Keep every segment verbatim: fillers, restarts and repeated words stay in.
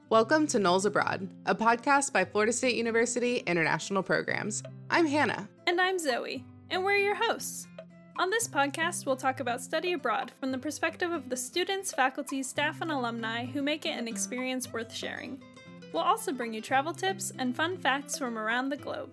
Welcome to Knowles Abroad, a podcast by Florida State University International Programs. I'm Hannah. And I'm Zoe, and we're your hosts. On this podcast, we'll talk about study abroad from the perspective of the students, faculty, staff, and alumni who make it an experience worth sharing. We'll also bring you travel tips and fun facts from around the globe.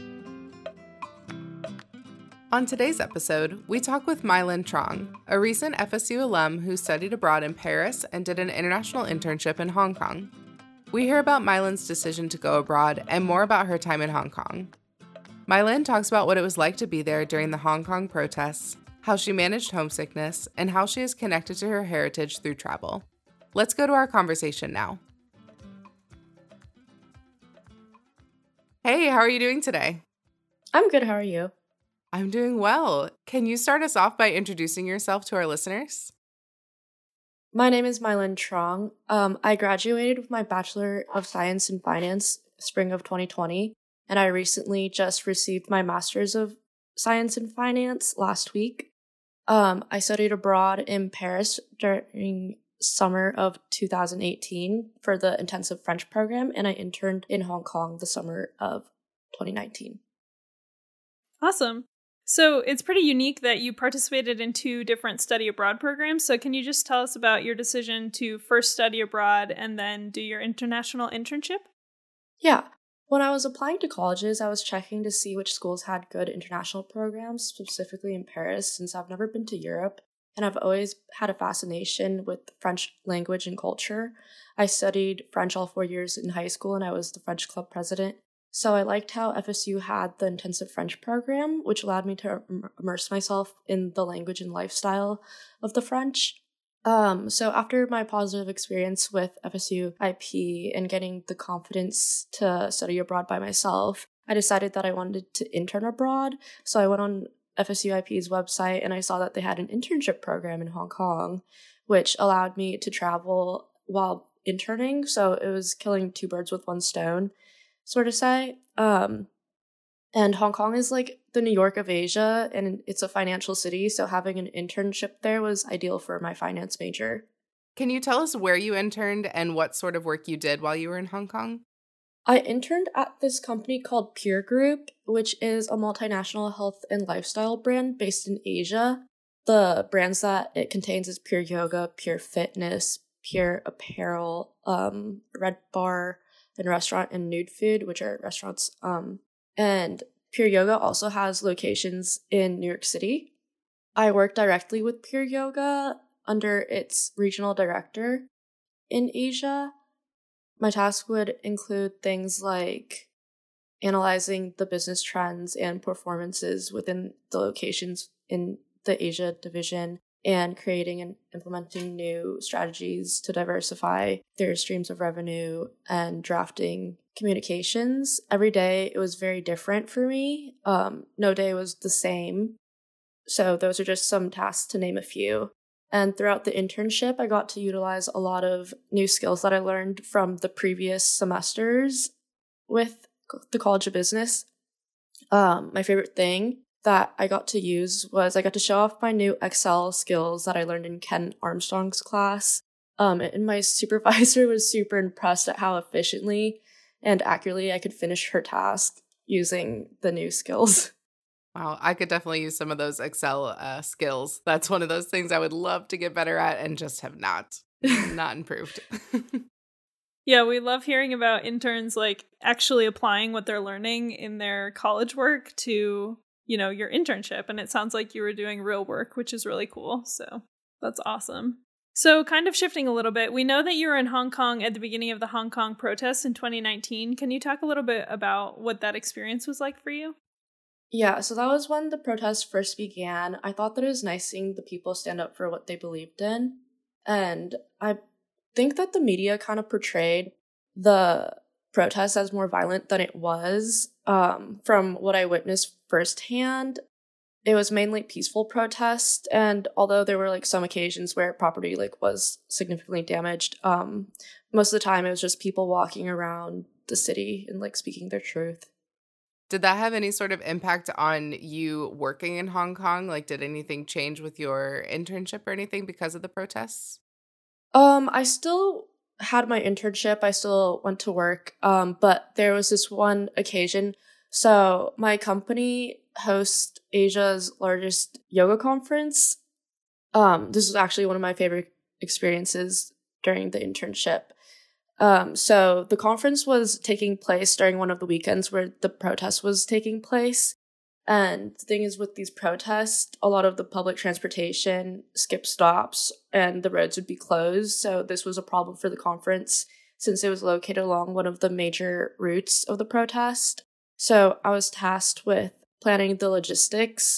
On today's episode, we talk with Mylin Trong, a recent F S U alum who studied abroad in Paris and did an international internship in Hong Kong. We hear about Mylin's decision to go abroad and more about her time in Hong Kong. Mylin talks about what it was like to be there during the Hong Kong protests, how she managed homesickness, and how she is connected to her heritage through travel. Let's go to our conversation now. Hey, how are you doing today? I'm good. How are you? I'm doing well. Can you start us off by introducing yourself to our listeners? My name is Mylin Trong. Um, I graduated with my Bachelor of Science in Finance spring of twenty twenty, and I recently just received my Master's of Science in Finance last week. Um, I studied abroad in Paris during summer of two thousand eighteen for the intensive French program, and I interned in Hong Kong the summer of twenty nineteen. Awesome. So it's pretty unique that you participated in two different study abroad programs. So can you just tell us about your decision to first study abroad and then do your international internship? Yeah. When I was applying to colleges, I was checking to see which schools had good international programs, specifically in Paris, since I've never been to Europe, and I've always had a fascination with French language and culture. I studied French all four years in high school, and I was the French club president. So I liked how F S U had the intensive French program, which allowed me to immerse myself in the language and lifestyle of the French. Um, so after my positive experience with F S U I P and getting the confidence to study abroad by myself, I decided that I wanted to intern abroad. So I went on F S U I P's website and I saw that they had an internship program in Hong Kong, which allowed me to travel while interning. So it was killing two birds with one stone, sort of say. Um, and Hong Kong is like the New York of Asia, and it's a financial city, so having an internship there was ideal for my finance major. Can you tell us where you interned and what sort of work you did while you were in Hong Kong? I interned at this company called Pure Group, which is a multinational health and lifestyle brand based in Asia. The brands that it contains is Pure Yoga, Pure Fitness, Pure Apparel, um, Red Bar, and Restaurant and Nude Food, which are restaurants. Um, and Pure Yoga also has locations in New York City. I work directly with Pure Yoga under its regional director in Asia. My task would include things like analyzing the business trends and performances within the locations in the Asia division, and creating and implementing new strategies to diversify their streams of revenue and drafting communications. Every day it was very different for me. Um, no day was the same. So those are just some tasks to name a few. And throughout the internship, I got to utilize a lot of new skills that I learned from the previous semesters with the College of Business. Um, my favorite thing that I got to use was I got to show off my new Excel skills that I learned in Ken Armstrong's class. Um, and my supervisor was super impressed at how efficiently and accurately I could finish her task using the new skills. Wow, I could definitely use some of those Excel uh, skills. That's one of those things I would love to get better at and just have not, not improved. Yeah, we love hearing about interns like actually applying what they're learning in their college work to, you know, your internship. And it sounds like you were doing real work, which is really cool. So that's awesome. So kind of shifting a little bit, we know that you were in Hong Kong at the beginning of the Hong Kong protests in twenty nineteen. Can you talk a little bit about what that experience was like for you? Yeah, so that was when the protests first began. I thought that it was nice seeing the people stand up for what they believed in. And I think that the media kind of portrayed the protests as more violent than it was. Um, from what I witnessed firsthand, it was mainly peaceful protest, and although there were like some occasions where property like was significantly damaged, um, most of the time it was just people walking around the city and like speaking their truth. Did that have any sort of impact on you working in Hong Kong? Like, did anything change with your internship or anything because of the protests? Um, I still had my internship, I still went to work. Um, but there was this one occasion. So my company hosts Asia's largest yoga conference. Um, this was actually one of my favorite experiences during the internship. Um, so the conference was taking place during one of the weekends where the protest was taking place. And the thing is, with these protests, a lot of the public transportation skipped stops and the roads would be closed. So this was a problem for the conference since it was located along one of the major routes of the protest. So I was tasked with planning the logistics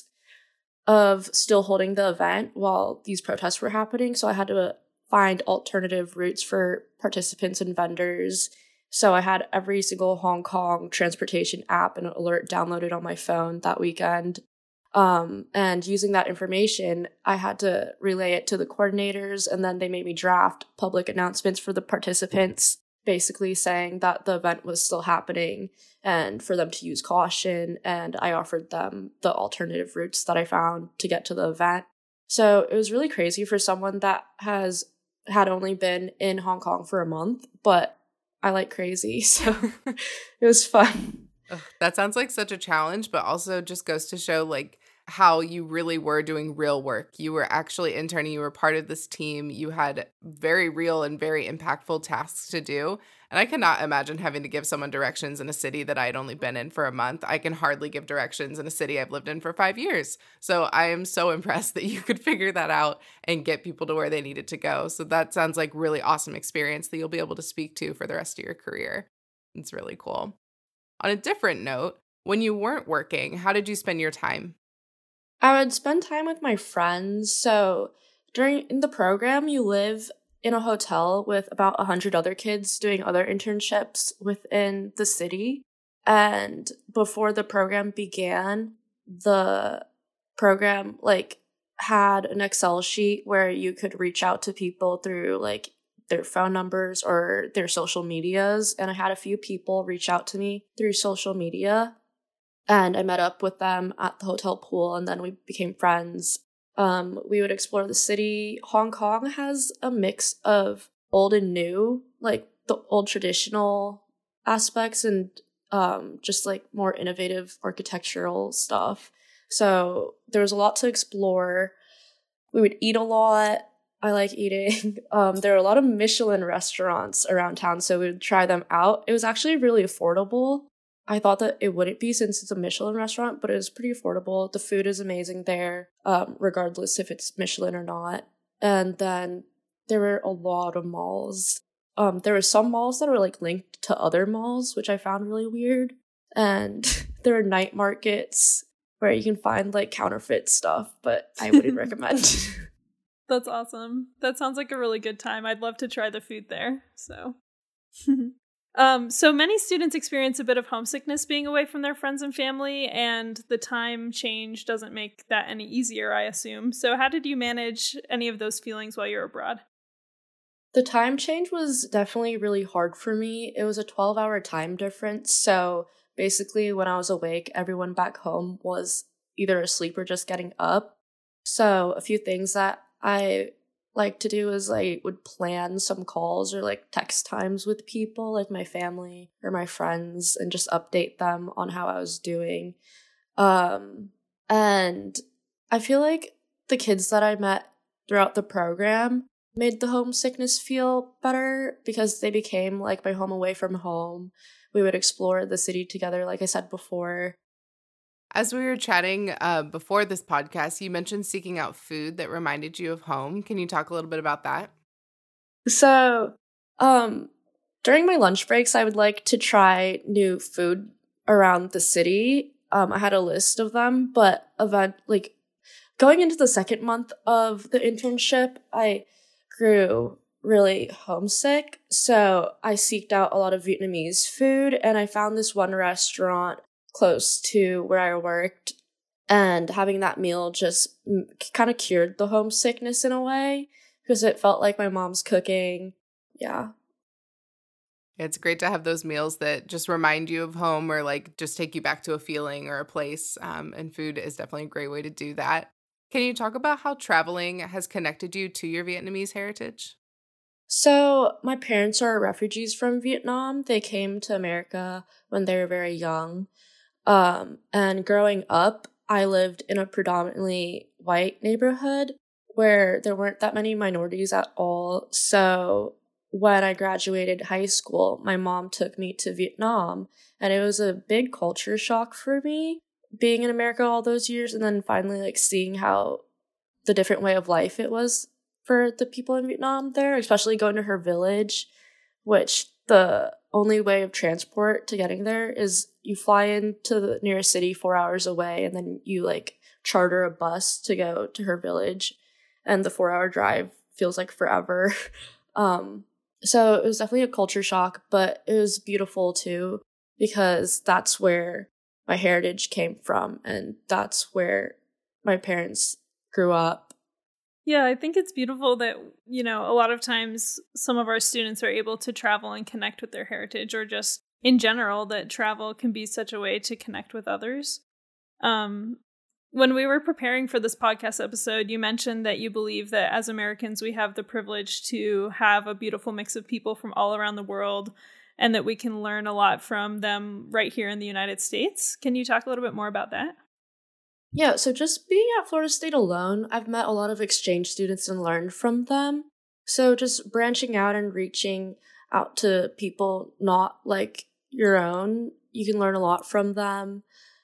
of still holding the event while these protests were happening. So I had to find alternative routes for participants and vendors. So I had every single Hong Kong transportation app and alert downloaded on my phone that weekend. Um, and using that information, I had to relay it to the coordinators, and then they made me draft public announcements for the participants, basically saying that the event was still happening and for them to use caution. And I offered them the alternative routes that I found to get to the event. So it was really crazy for someone that has had only been in Hong Kong for a month, but I like crazy, so it was fun. Ugh, that sounds like such a challenge, but also just goes to show like how you really were doing real work. You were actually interning, you were part of this team, you had very real and very impactful tasks to do. And I cannot imagine having to give someone directions in a city that I had only been in for a month. I can hardly give directions in a city I've lived in for five years. So I am so impressed that you could figure that out and get people to where they needed to go. So that sounds like really awesome experience that you'll be able to speak to for the rest of your career. It's really cool. On a different note, when you weren't working, how did you spend your time? I would spend time with my friends. So during in the program, you live in a hotel with about one hundred other kids doing other internships within the city. And before the program began, the program like had an Excel sheet where you could reach out to people through like their phone numbers or their social medias. And I had a few people reach out to me through social media. And I met up with them at the hotel pool, and then we became friends. Um, we would explore the city. Hong Kong has a mix of old and new, like the old traditional aspects and um, just like more innovative architectural stuff. So there was a lot to explore. We would eat a lot. I like eating. Um, there are a lot of Michelin restaurants around town, so we would try them out. It was actually really affordable. I thought that it wouldn't be since it's a Michelin restaurant, but it was pretty affordable. The food is amazing there, um, regardless if it's Michelin or not. And then there were a lot of malls. Um, there were some malls that were like linked to other malls, which I found really weird. And there are night markets where you can find like counterfeit stuff, but I wouldn't recommend. That's awesome. That sounds like a really good time. I'd love to try the food there. So, um, so many students experience a bit of homesickness being away from their friends and family, and the time change doesn't make that any easier, I assume. So how did you manage any of those feelings while you were abroad? The time change was definitely really hard for me. It was a twelve-hour time difference, so basically when I was awake, everyone back home was either asleep or just getting up. So a few things that I like to do is I would plan some calls or like text times with people, like my family or my friends, and just update them on how I was doing. Um, and I feel like the kids that I met throughout the program made the homesickness feel better because they became like my home away from home. We would explore the city together, like I said before. As we were chatting uh, before this podcast, you mentioned seeking out food that reminded you of home. Can you talk a little bit about that? So, um, during my lunch breaks, I would like to try new food around the city. Um, I had a list of them, but event like going into the second month of the internship, I grew really homesick. So I seeked out a lot of Vietnamese food, and I found this one restaurant close to where I worked, and having that meal just m- kind of cured the homesickness in a way because it felt like my mom's cooking. Yeah. It's great to have those meals that just remind you of home or like just take you back to a feeling or a place. Um, and food is definitely a great way to do that. Can you talk about how traveling has connected you to your Vietnamese heritage? So my parents are refugees from Vietnam. They came to America when they were very young. Um, and growing up, I lived in a predominantly white neighborhood where there weren't that many minorities at all. So when I graduated high school, my mom took me to Vietnam, and it was a big culture shock for me being in America all those years, and then finally like seeing how the different way of life it was for the people in Vietnam there, especially going to her village, which the only way of transport to getting there is you fly into the nearest city four hours away, and then you like charter a bus to go to her village, and the four hour drive feels like forever. um, so it was definitely a culture shock, but it was beautiful too, because that's where my heritage came from, and that's where my parents grew up. Yeah, I think it's beautiful that, you know, a lot of times some of our students are able to travel and connect with their heritage, or just in general that travel can be such a way to connect with others. Um, when we were preparing for this podcast episode, you mentioned that you believe that as Americans, we have the privilege to have a beautiful mix of people from all around the world, and that we can learn a lot from them right here in the United States. Can you talk a little bit more about that? Yeah, so just being at Florida State alone, I've met a lot of exchange students and learned from them. So just branching out and reaching out to people not like your own, you can learn a lot from them.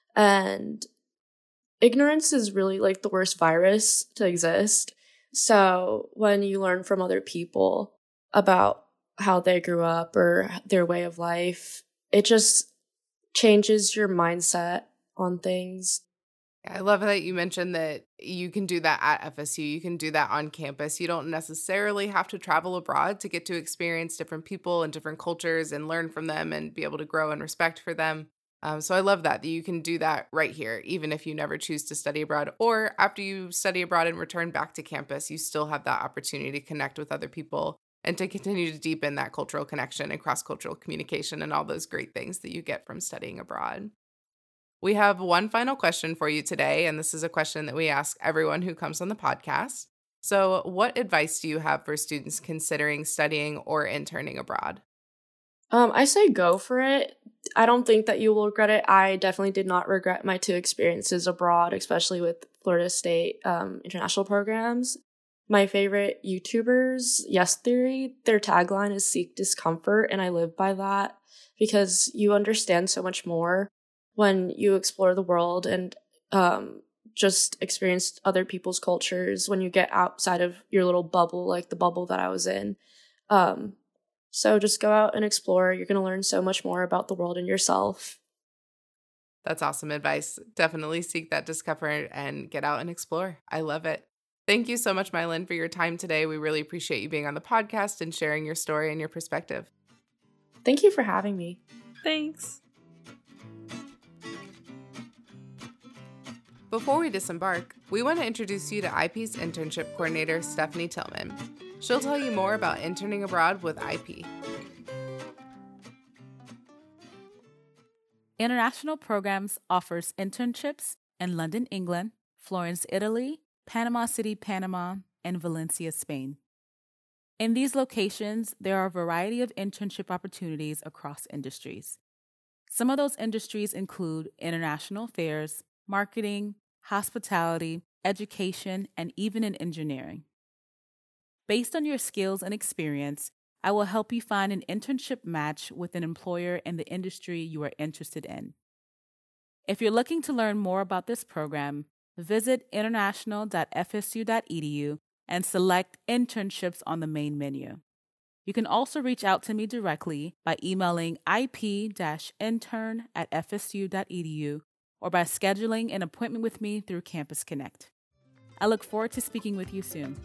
And ignorance is really like the worst virus to exist. So when you learn from other people about how they grew up or their way of life, it just changes your mindset on things. I love that you mentioned that you can do that at F S U. You can do that on campus. You don't necessarily have to travel abroad to get to experience different people and different cultures and learn from them and be able to grow in respect for them. Um, so I love that, that you can do that right here, even if you never choose to study abroad, or after you study abroad and return back to campus, you still have that opportunity to connect with other people and to continue to deepen that cultural connection and cross-cultural communication and all those great things that you get from studying abroad. We have one final question for you today, and this is a question that we ask everyone who comes on the podcast. So what advice do you have for students considering studying or interning abroad? Um, I say go for it. I don't think that you will regret it. I definitely did not regret my two experiences abroad, especially with Florida State um, international programs. My favorite YouTubers, Yes Theory, their tagline is seek discomfort, and I live by that because you understand so much more when you explore the world and um, just experience other people's cultures when you get outside of your little bubble, like the bubble that I was in. Um, so just go out and explore. You're going to learn so much more about the world and yourself. That's awesome advice. Definitely seek that discomfort and get out and explore. I love it. Thank you so much, Mylin, for your time today. We really appreciate you being on the podcast and sharing your story and your perspective. Thank you for having me. Thanks. Before we disembark, we want to introduce you to I P's internship coordinator, Stephanie Tillman. She'll tell you more about interning abroad with I P. International Programs offers internships in London, England, Florence, Italy, Panama City, Panama, and Valencia, Spain. In these locations, there are a variety of internship opportunities across industries. Some of those industries include international affairs, marketing, hospitality, education, and even in engineering. Based on your skills and experience, I will help you find an internship match with an employer in the industry you are interested in. If you're looking to learn more about this program, visit international dot f s u dot e d u and select internships on the main menu. You can also reach out to me directly by emailing I P intern at f s u dot e d u or by scheduling an appointment with me through Campus Connect. I look forward to speaking with you soon.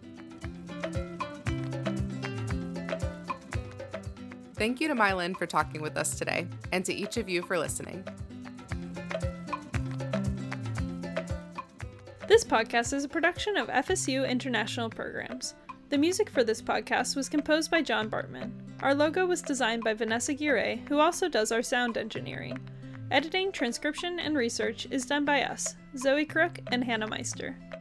Thank you to Mylin for talking with us today, and to each of you for listening. This podcast is a production of F S U International Programs. The music for this podcast was composed by John Bartman. Our logo was designed by Vanessa Guire, who also does our sound engineering. Editing, transcription, and research is done by us, Zoe Crook and Hannah Meister.